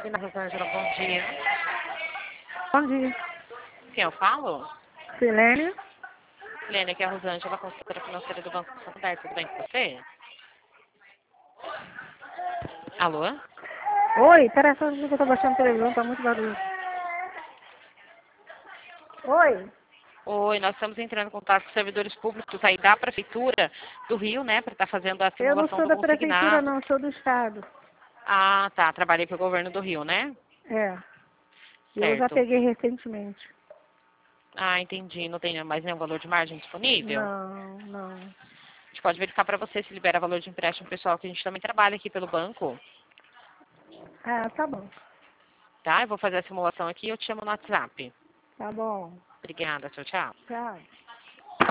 E na Rosângela, bom dia. Bom dia. Quem eu falo? Silene? Lênia, aqui é a Rosângela, consultora financeira do Banco Santander. Tudo bem com você? Alô? Oi, peraí só um minuto que eu tô baixando a televisão, tá muito barulho. Oi? Oi, nós estamos entrando em contato com servidores públicos aí da Prefeitura do Rio, né, para estar fazendo a Eu não simulação sou do da prefeitura consignado. não, sou do estado. Ah, tá, trabalhei para o governo do Rio, né? É. Eu já Certo. peguei recentemente. Ah, entendi. Não tem mais nenhum valor de margem disponível? Não, não. A gente pode verificar para você se libera valor de empréstimo pessoal, que a gente também trabalha aqui pelo banco, Ah, tá bom. tá? Eu vou fazer a simulação aqui e eu te chamo no WhatsApp. Tá bom. Obrigada, tchau, tchau. Tchau.